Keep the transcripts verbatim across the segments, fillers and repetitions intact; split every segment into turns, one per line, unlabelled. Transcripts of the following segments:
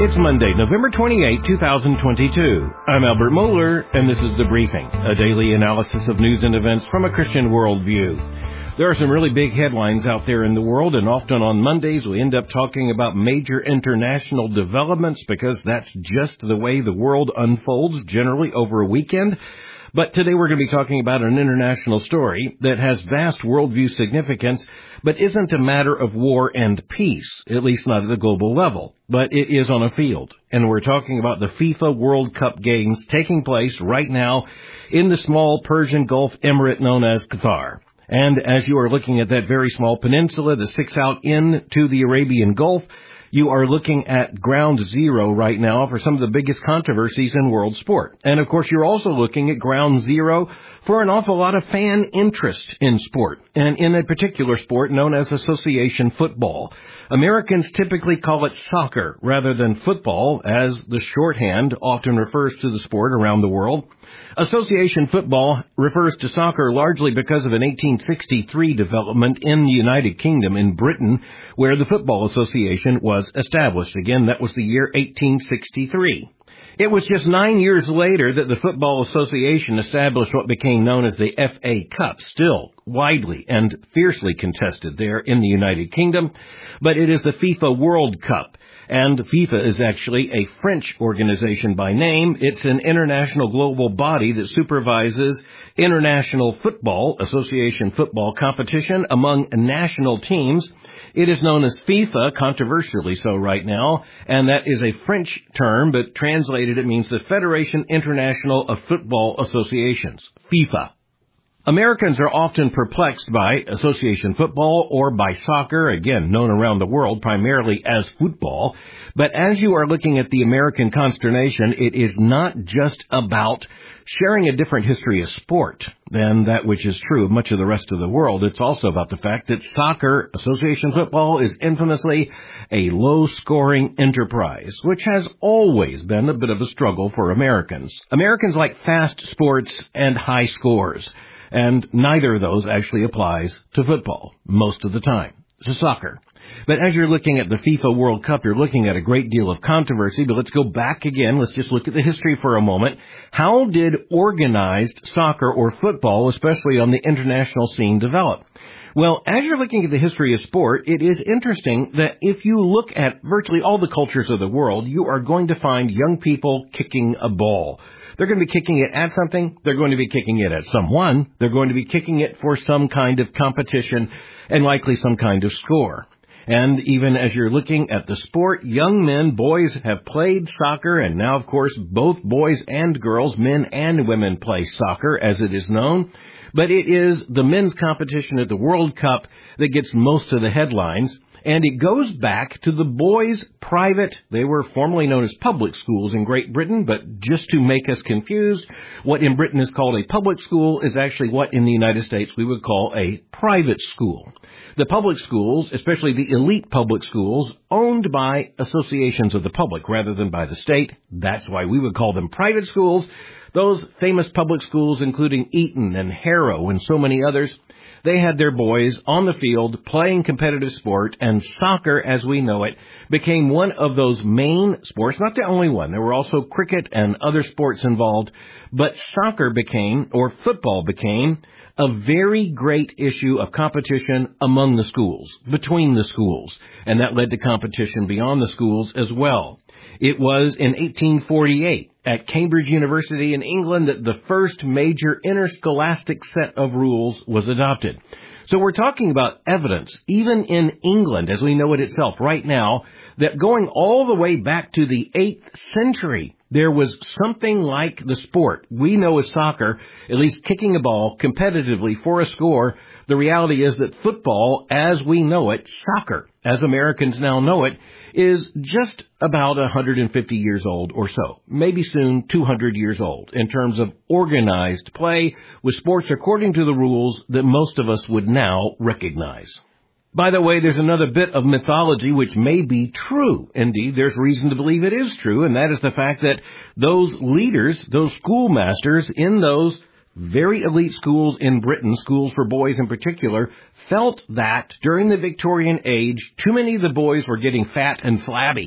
It's Monday, November twenty-eighth, twenty twenty-two. I'm Albert Mohler, and this is The Briefing, a daily analysis of news and events from a Christian worldview. There are some really big headlines out there in the world, and often on Mondays we end up talking about major international developments because that's just the way the world unfolds, generally over a weekend. But today we're going to be talking about an international story that has vast worldview significance, but isn't a matter of war and peace, at least not at the global level. But it is on a field. And we're talking about the FIFA World Cup games taking place right now in the small Persian Gulf emirate known as Qatar. And as you are looking at that very small peninsula that sticks out into the Arabian Gulf, you are looking at ground zero right now for some of the biggest controversies in world sport. And, of course, you're also looking at ground zero for an awful lot of fan interest in sport, and in a particular sport known as association football. Americans typically call it soccer rather than football, as the shorthand often refers to the sport around the world. Association football refers to soccer largely because of an eighteen sixty-three development in the United Kingdom, in Britain, where the Football Association was established. Again, that was the year eighteen sixty-three. It was just nine years later that the Football Association established what became known as the F A Cup, still widely and fiercely contested there in the United Kingdom, but it is the FIFA World Cup. And FIFA is actually a French organization by name. It's an international global body that supervises international football, association football competition among national teams. It is known as FIFA, controversially so right now, and that is a French term, but translated it means the Federation International of Football Associations, FIFA. Americans are often perplexed by association football or by soccer, again, known around the world primarily as football. But as you are looking at the American consternation, it is not just about sharing a different history of sport than that which is true of much of the rest of the world. It's also about the fact that soccer, association football, is infamously a low-scoring enterprise, which has always been a bit of a struggle for Americans. Americans like fast sports and high scores. And neither of those actually applies to football most of the time, to soccer. But as you're looking at the FIFA World Cup, you're looking at a great deal of controversy. But let's go back again. Let's just look at the history for a moment. How did organized soccer or football, especially on the international scene, develop? Well, as you're looking at the history of sport, it is interesting that if you look at virtually all the cultures of the world, you are going to find young people kicking a ball. They're going to be kicking it at something. They're going to be kicking it at someone. They're going to be kicking it for some kind of competition and likely some kind of score. And even as you're looking at the sport, young men, boys have played soccer, and now, of course, both boys and girls, men and women, play soccer, as it is known. But it is the men's competition at the World Cup that gets most of the headlines. And it goes back to the boys' private, they were formerly known as public schools in Great Britain, but just to make us confused, what in Britain is called a public school is actually what in the United States we would call a private school. The public schools, especially the elite public schools, owned by associations of the public rather than by the state. That's why we would call them private schools. Those famous public schools, including Eton and Harrow and so many others, they had their boys on the field playing competitive sport, and soccer, as we know it, became one of those main sports, not the only one. There were also cricket and other sports involved, but soccer became, or football became, a very great issue of competition among the schools, between the schools, and that led to competition beyond the schools as well. It was in eighteen forty-eight at Cambridge University in England that the first major interscholastic set of rules was adopted. So we're talking about evidence, even in England, as we know it itself right now, that going all the way back to the eighth century, there was something like the sport we know as soccer, at least kicking a ball competitively for a score. The reality is that football, as we know it, soccer, as Americans now know it, is just about one hundred fifty years old or so, maybe soon two hundred years old, in terms of organized play with sports according to the rules that most of us would now recognize. By the way, there's another bit of mythology which may be true. Indeed, there's reason to believe it is true, and that is the fact that those leaders, those schoolmasters in those very elite schools in Britain, schools for boys in particular, felt that during the Victorian age, too many of the boys were getting fat and flabby.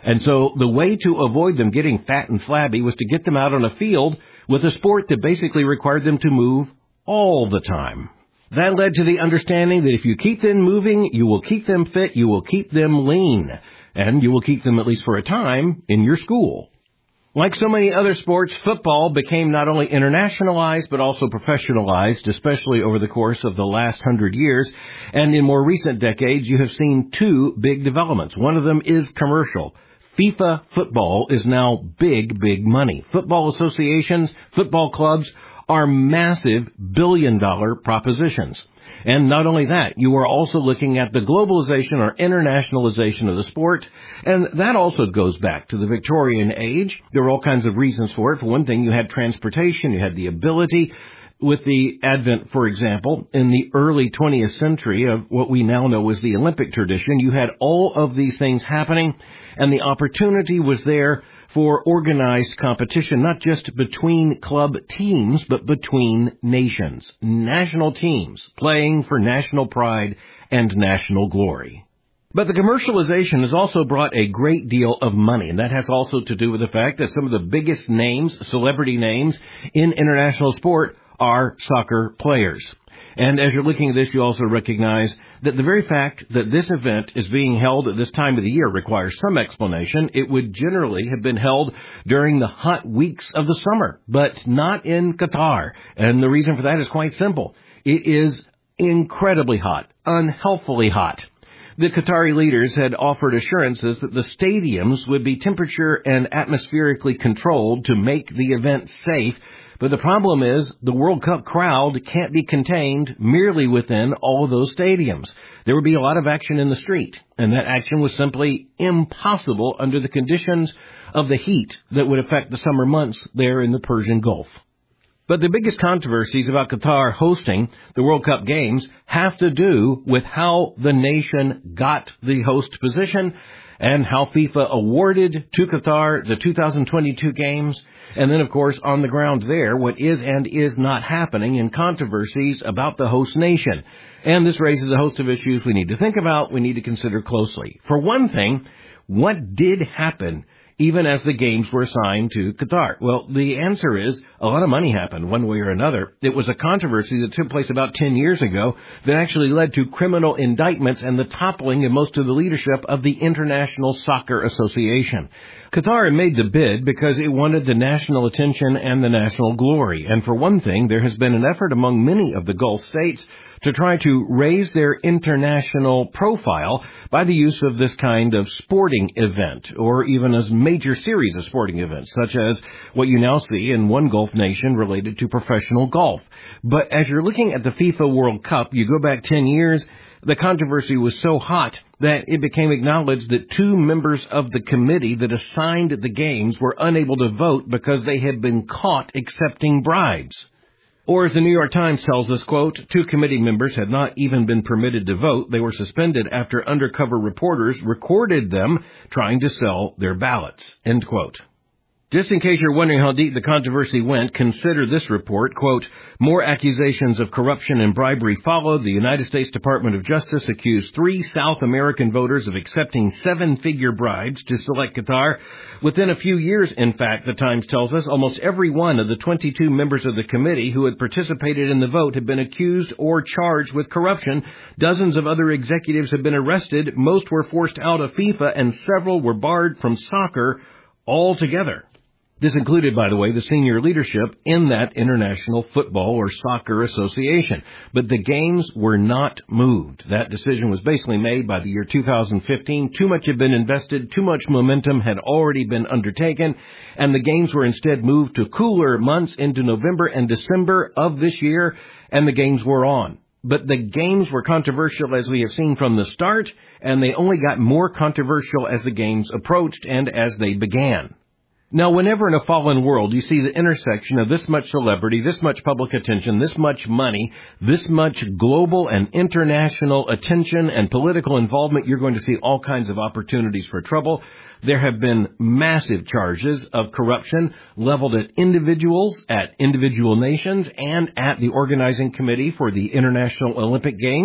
And so the way to avoid them getting fat and flabby was to get them out on a field with a sport that basically required them to move all the time. That led to the understanding that if you keep them moving, you will keep them fit, you will keep them lean, and you will keep them, at least for a time, in your school. Like so many other sports, football became not only internationalized but also professionalized, especially over the course of the last hundred years. And in more recent decades, you have seen two big developments. One of them is commercial. FIFA football is now big, big money. Football associations, football clubs are massive billion-dollar propositions. And not only that, you are also looking at the globalization or internationalization of the sport, and that also goes back to the Victorian age. There were all kinds of reasons for it. For one thing, you had transportation, you had the ability. With the advent, for example, in the early twentieth century of what we now know as the Olympic tradition, you had all of these things happening, and the opportunity was there for organized competition, not just between club teams, but between nations, national teams playing for national pride and national glory. But the commercialization has also brought a great deal of money, and that has also to do with the fact that some of the biggest names, celebrity names in international sport are soccer players. And as you're looking at this, you also recognize that the very fact that this event is being held at this time of the year requires some explanation. It would generally have been held during the hot weeks of the summer, but not in Qatar. And the reason for that is quite simple. It is incredibly hot, unhealthfully hot. The Qatari leaders had offered assurances that the stadiums would be temperature and atmospherically controlled to make the event safe. But the problem is the World Cup crowd can't be contained merely within all of those stadiums. There would be a lot of action in the street, and that action was simply impossible under the conditions of the heat that would affect the summer months there in the Persian Gulf. But the biggest controversies about Qatar hosting the World Cup games have to do with how the nation got the host position and how FIFA awarded to Qatar the two thousand twenty-two games. And then, of course, on the ground there, what is and is not happening in controversies about the host nation. And this raises a host of issues we need to think about, we need to consider closely. For one thing, what did happen even as the games were assigned to Qatar? Well, the answer is a lot of money happened one way or another. It was a controversy that took place about ten years ago that actually led to criminal indictments and the toppling of most of the leadership of the International Soccer Association. Qatar made the bid because it wanted the national attention and the national glory. And for one thing, there has been an effort among many of the Gulf states to try to raise their international profile by the use of this kind of sporting event, or even a major series of sporting events, such as what you now see in one Gulf nation related to professional golf. But as you're looking at the FIFA World Cup, you go back ten years, the controversy was so hot that it became acknowledged that two members of the committee that assigned the games were unable to vote because they had been caught accepting bribes. Or as the New York Times tells us, quote, two committee members had not even been permitted to vote. They were suspended after undercover reporters recorded them trying to sell their ballots, end quote. Just in case you're wondering how deep the controversy went, consider this report, quote, more accusations of corruption and bribery followed. The United States Department of Justice accused three South American voters of accepting seven-figure bribes to select Qatar. Within a few years, in fact, the Times tells us, almost every one of the twenty-two members of the committee who had participated in the vote had been accused or charged with corruption. Dozens of other executives have been arrested. Most were forced out of FIFA, and several were barred from soccer altogether. This included, by the way, the senior leadership in that International Football or Soccer Association. But the games were not moved. That decision was basically made by the year two thousand fifteen. Too much had been invested, too much momentum had already been undertaken, and the games were instead moved to cooler months into November and December of this year, and the games were on. But the games were controversial, as we have seen from the start, and they only got more controversial as the games approached and as they began. Now, whenever in a fallen world you see the intersection of this much celebrity, this much public attention, this much money, this much global and international attention and political involvement, you're going to see all kinds of opportunities for trouble. There have been massive charges of corruption leveled at individuals, at individual nations, and at the organizing committee for the International Olympic Games.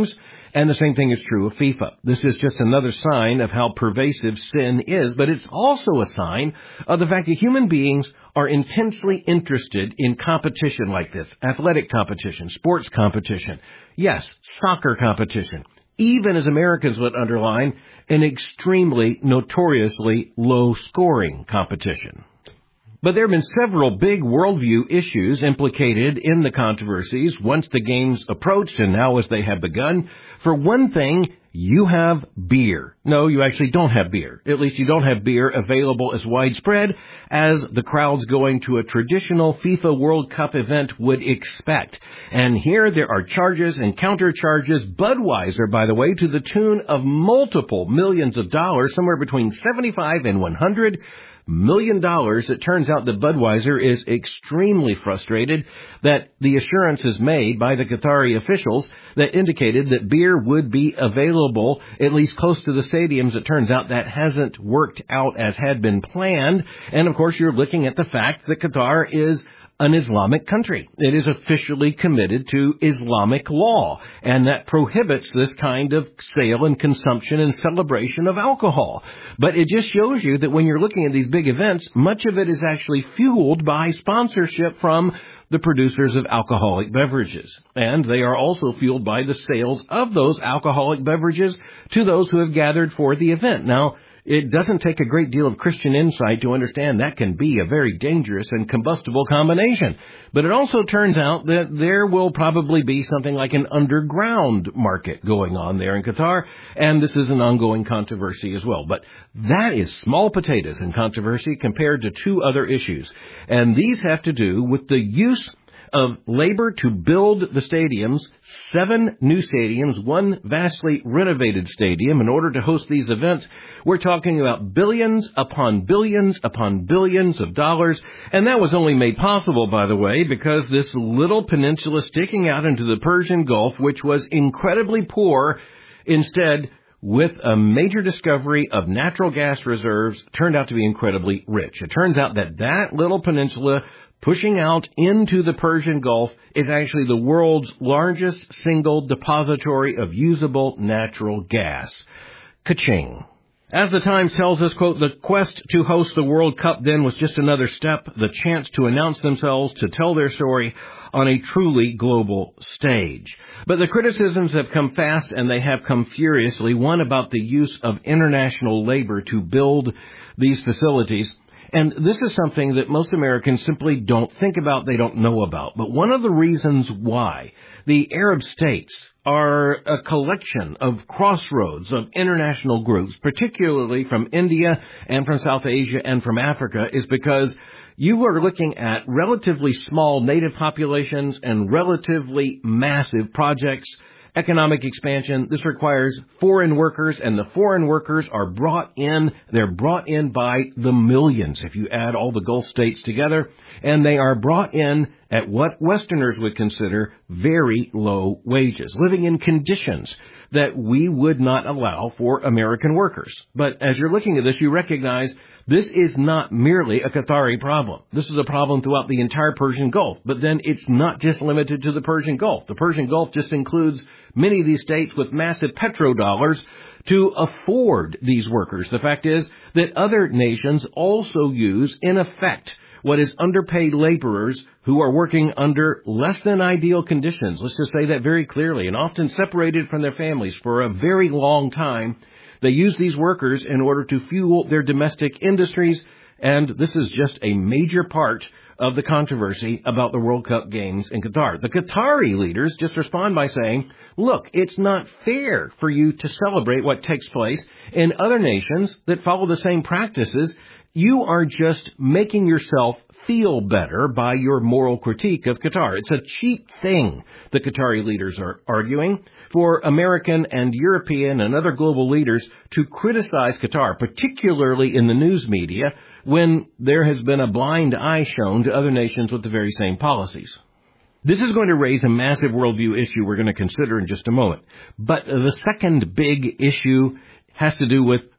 And the same thing is true of FIFA. This is just another sign of how pervasive sin is, but it's also a sign of the fact that human beings are intensely interested in competition like this, athletic competition, sports competition, yes, soccer competition, even as Americans would underline, an extremely, notoriously low-scoring competition. But there have been several big worldview issues implicated in the controversies once the games approached and now as they have begun. For one thing, you have beer. No, you actually don't have beer. At least you don't have beer available as widespread as the crowds going to a traditional FIFA World Cup event would expect. And here there are charges and counter-charges. Budweiser, by the way, to the tune of multiple millions of dollars, somewhere between seventy-five and one hundred million dollars. It turns out that Budweiser is extremely frustrated that the assurances made by the Qatari officials that indicated that beer would be available at least close to the stadiums. It turns out that hasn't worked out as had been planned. And of course, you're looking at the fact that Qatar is an Islamic country. It is officially committed to Islamic law, and that prohibits this kind of sale and consumption and celebration of alcohol. But it just shows you that when you're looking at these big events, much of it is actually fueled by sponsorship from the producers of alcoholic beverages. And they are also fueled by the sales of those alcoholic beverages to those who have gathered for the event. Now, it doesn't take a great deal of Christian insight to understand that can be a very dangerous and combustible combination. But it also turns out that there will probably be something like an underground market going on there in Qatar, and this is an ongoing controversy as well. But that is small potatoes in controversy compared to two other issues. And these have to do with the use of labor to build the stadiums, seven new stadiums, one vastly renovated stadium in order to host these events. We're talking about billions upon billions upon billions of dollars. And that was only made possible, by the way, because this little peninsula sticking out into the Persian Gulf, which was incredibly poor, instead, with a major discovery of natural gas reserves, turned out to be incredibly rich. It turns out that that little peninsula pushing out into the Persian Gulf is actually the world's largest single depository of usable natural gas. Ka-ching. As the Times tells us, quote, the quest to host the World Cup then was just another step, the chance to announce themselves, to tell their story on a truly global stage. But the criticisms have come fast and they have come furiously. One about the use of international labor to build these facilities. And this is something that most Americans simply don't think about, they don't know about. But one of the reasons why the Arab states are a collection of crossroads of international groups, particularly from India and from South Asia and from Africa, is because you are looking at relatively small native populations and relatively massive projects. Economic expansion, this requires foreign workers, and the foreign workers are brought in, they're brought in by the millions, if you add all the Gulf states together, and they are brought in at what Westerners would consider very low wages, living in conditions that we would not allow for American workers. But as you're looking at this, you recognize this is not merely a Qatari problem. This is a problem throughout the entire Persian Gulf. But then it's not just limited to the Persian Gulf. The Persian Gulf just includes many of these states with massive petrodollars to afford these workers. The fact is that other nations also use, in effect, what is underpaid laborers who are working under less than ideal conditions. Let's just say that very clearly, and often separated from their families for a very long time. They use these workers in order to fuel their domestic industries, and this is just a major part of the controversy about the World Cup games in Qatar. The Qatari leaders just respond by saying, look, it's not fair for you to celebrate what takes place in other nations that follow the same practices. You are just making yourself feel better by your moral critique of Qatar. It's a cheap thing, the Qatari leaders are arguing, for American and European and other global leaders to criticize Qatar, particularly in the news media, when there has been a blind eye shown to other nations with the very same policies. This is going to raise a massive worldview issue we're going to consider in just a moment. But the second big issue has to do with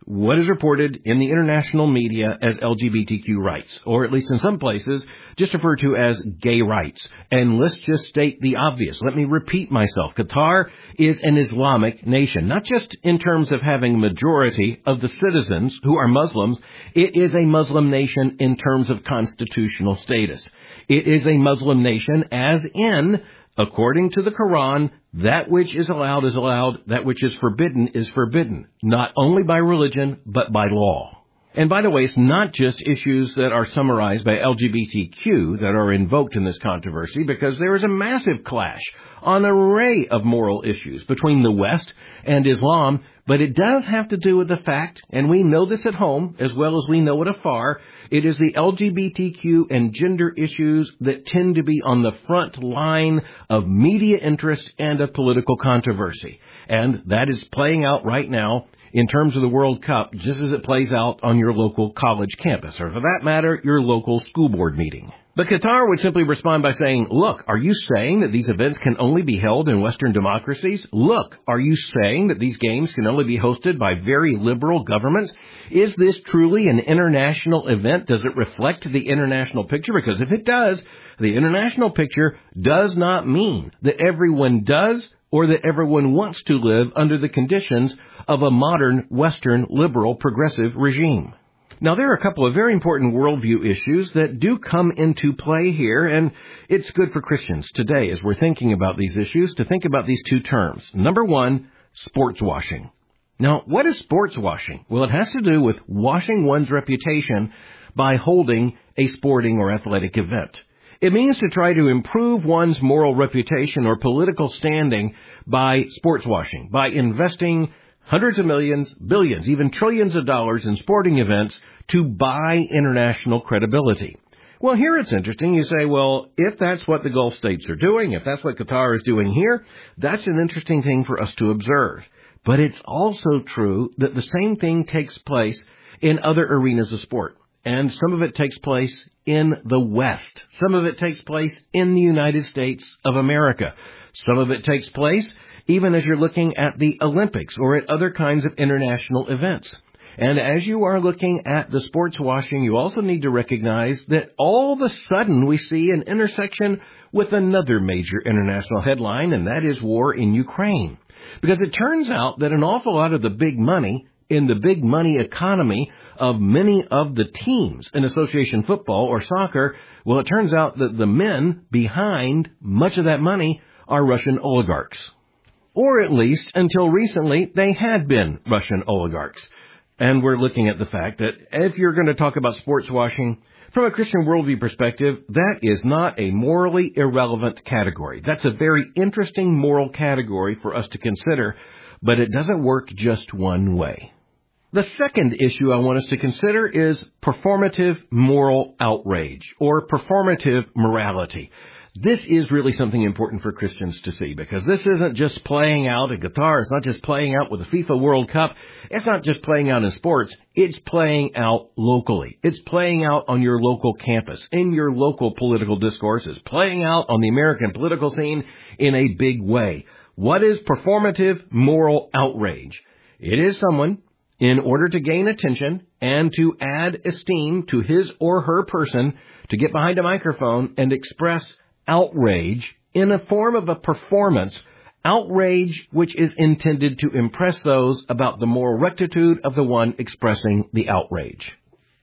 what is reported in the international media as L G B T Q rights, or at least in some places, just referred to as gay rights. And let's just state the obvious. Let me repeat myself. Qatar is an Islamic nation, not just in terms of having majority of the citizens who are Muslims. It is a Muslim nation in terms of constitutional status. It is a Muslim nation as in, according to the Quran, that which is allowed is allowed, that which is forbidden is forbidden, not only by religion, but by law. And by the way, it's not just issues that are summarized by L G B T Q that are invoked in this controversy, because there is a massive clash on an array of moral issues between the West and Islam, but it does have to do with the fact, and we know this at home as well as we know it afar, it is the L G B T Q and gender issues that tend to be on the front line of media interest and of political controversy. And that is playing out right now in terms of the World Cup, just as it plays out on your local college campus, or for that matter, your local school board meeting. But Qatar would simply respond by saying, look, are you saying that these events can only be held in Western democracies? Look, are you saying that these games can only be hosted by very liberal governments? Is this truly an international event? Does it reflect the international picture? Because if it does, the international picture does not mean that everyone does or that everyone wants to live under the conditions of a modern Western liberal progressive regime. Now, there are a couple of very important worldview issues that do come into play here, and it's good for Christians today as we're thinking about these issues to think about these two terms. Number one, sports washing. Now, what is sports washing? Well, it has to do with washing one's reputation by holding a sporting or athletic event. It means to try to improve one's moral reputation or political standing by sports washing, by investing hundreds of millions, billions, even trillions of dollars in sporting events to buy international credibility. Well, here it's interesting. You say, well, if that's what the Gulf states are doing, if that's what Qatar is doing here, that's an interesting thing for us to observe. But it's also true that the same thing takes place in other arenas of sport. And some of it takes place in the West. Some of it takes place in the United States of America. Some of it takes place even as you're looking at the Olympics or at other kinds of international events. And as you are looking at the sports washing, you also need to recognize that all of a sudden we see an intersection with another major international headline, and that is war in Ukraine. Because it turns out that an awful lot of the big money in the big money economy of many of the teams in association football or soccer, well, it turns out that the men behind much of that money are Russian oligarchs. Or at least, until recently, they had been Russian oligarchs. And we're looking at the fact that if you're going to talk about sports washing, from a Christian worldview perspective, that is not a morally irrelevant category. That's a very interesting moral category for us to consider, but it doesn't work just one way. The second issue I want us to consider is performative moral outrage, or performative morality. This is really something important for Christians to see, because this isn't just playing out in Qatar. It's not just playing out with the FIFA World Cup. It's not just playing out in sports. It's playing out locally. It's playing out on your local campus, in your local political discourses, playing out on the American political scene in a big way. What is performative moral outrage? It is someone, in order to gain attention and to add esteem to his or her person, to get behind a microphone and express outrage in a form of a performance, outrage which is intended to impress those about the moral rectitude of the one expressing the outrage.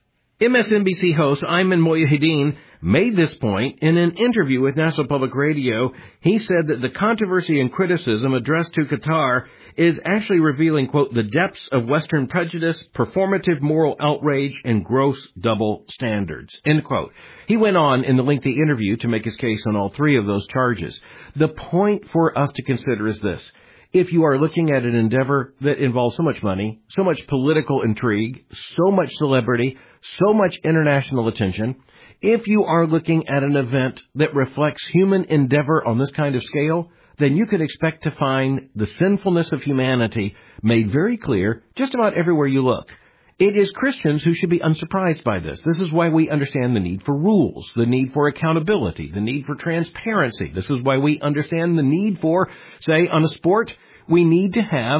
M S N B C host Ayman Mohyeldin made this point in an interview with National Public Radio. He said that the controversy and criticism addressed to Qatar is actually revealing, quote, the depths of Western prejudice, performative moral outrage, and gross double standards, end quote. He went on in the lengthy interview to make his case on all three of those charges. The point for us to consider is this. If you are looking at an endeavor that involves so much money, so much political intrigue, so much celebrity, so much international attention, if you are looking at an event that reflects human endeavor on this kind of scale, then you can expect to find the sinfulness of humanity made very clear just about everywhere you look. It is Christians who should be unsurprised by this. This is why we understand the need for rules, the need for accountability, the need for transparency. This is why we understand the need for, say, on a sport, we need to have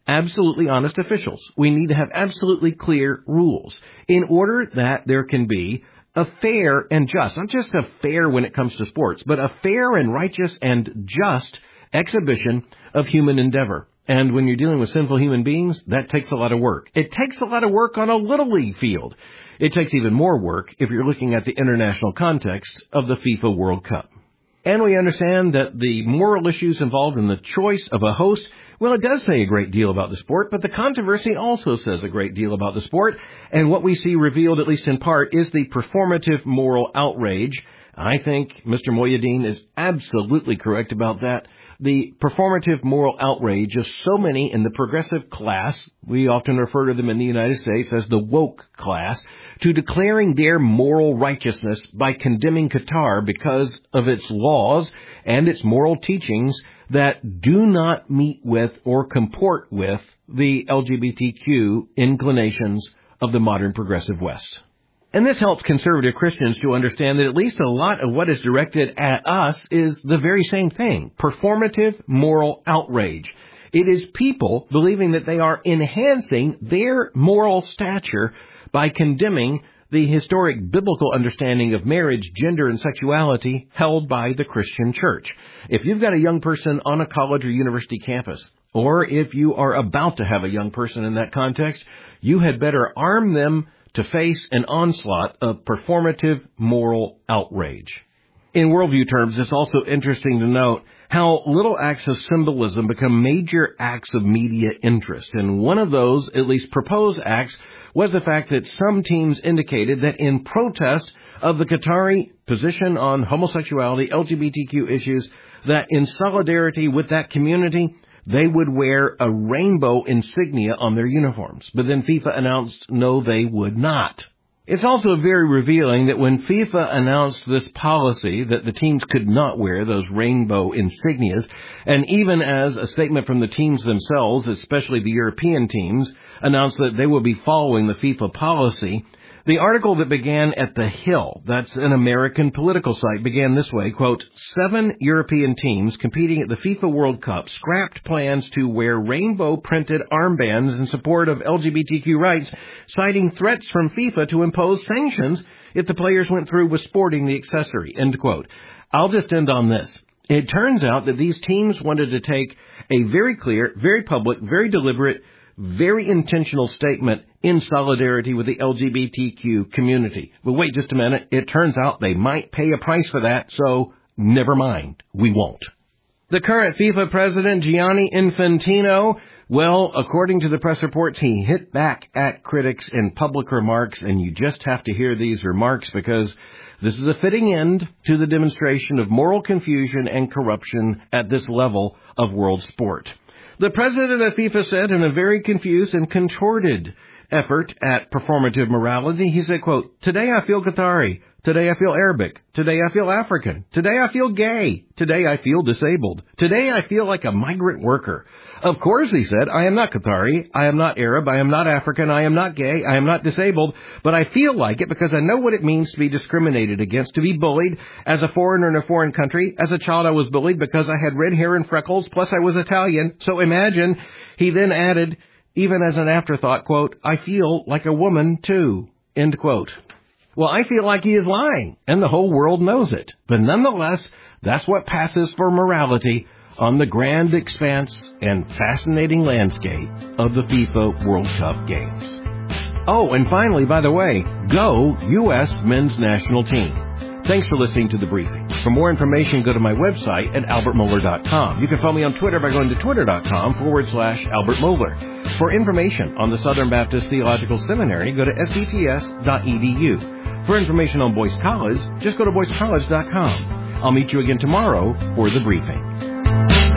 absolutely honest officials. We need to have absolutely clear rules in order that there can be a fair and just, not just a fair when it comes to sports, but a fair and righteous and just exhibition of human endeavor. And when you're dealing with sinful human beings, that takes a lot of work. It takes a lot of work on a Little League field. It takes even more work if you're looking at the international context of the FIFA World Cup. And we understand that the moral issues involved in the choice of a host, well, it does say a great deal about the sport, but the controversy also says a great deal about the sport. And what we see revealed, at least in part, is the performative moral outrage. I think Mister Moyadeen is absolutely correct about that. The performative moral outrage of so many in the progressive class, we often refer to them in the United States as the woke class, to declaring their moral righteousness by condemning Qatar because of its laws and its moral teachings that do not meet with or comport with the L G B T Q inclinations of the modern progressive West. And this helps conservative Christians to understand that at least a lot of what is directed at us is the very same thing, performative moral outrage. It is people believing that they are enhancing their moral stature by condemning the historic biblical understanding of marriage, gender, and sexuality held by the Christian church. If you've got a young person on a college or university campus, or if you are about to have a young person in that context, you had better arm them to face an onslaught of performative moral outrage. In worldview terms, it's also interesting to note how little acts of symbolism become major acts of media interest. And one of those, at least proposed acts, was the fact that some teams indicated that in protest of the Qatari position on homosexuality, L G B T Q issues, that in solidarity with that community, they would wear a rainbow insignia on their uniforms. But then FIFA announced no, they would not. It's also very revealing that when FIFA announced this policy that the teams could not wear those rainbow insignias, and even as a statement from the teams themselves, especially the European teams, announced that they will be following the FIFA policy, the article that began at The Hill, that's an American political site, began this way, quote, seven European teams competing at the FIFA World Cup scrapped plans to wear rainbow-printed armbands in support of L G B T Q rights, citing threats from FIFA to impose sanctions if the players went through with sporting the accessory, end quote. I'll just end on this. It turns out that these teams wanted to take a very clear, very public, very deliberate, very intentional statement in solidarity with the L G B T Q community. But wait just a minute. It turns out they might pay a price for that, so never mind. We won't. The current FIFA president, Gianni Infantino, well, according to the press reports, he hit back at critics in public remarks, and you just have to hear these remarks because this is a fitting end to the demonstration of moral confusion and corruption at this level of world sport. The president of FIFA said in a very confused and contorted effort at performative morality, he said, quote, today I feel Qatari. Today I feel Arabic. Today I feel African. Today I feel gay. Today I feel disabled. Today I feel like a migrant worker. Of course, he said, I am not Qatari. I am not Arab. I am not African. I am not gay. I am not disabled. But I feel like it because I know what it means to be discriminated against, to be bullied as a foreigner in a foreign country. As a child, I was bullied because I had red hair and freckles, plus I was Italian. So imagine, he then added, even as an afterthought, quote, I feel like a woman too, end quote. Well, I feel like he is lying, and the whole world knows it. But nonetheless, that's what passes for morality on the grand expanse and fascinating landscape of the FIFA World Cup games. Oh, and finally, by the way, go U S men's national team. Thanks for listening to The Briefing. For more information, go to my website at albert mohler dot com. You can follow me on Twitter by going to twitter.com forward slash Albert Mohler. For information on the Southern Baptist Theological Seminary, go to s b t s dot e d u. For information on Boyce College, just go to boyce college dot com. I'll meet you again tomorrow for The Briefing.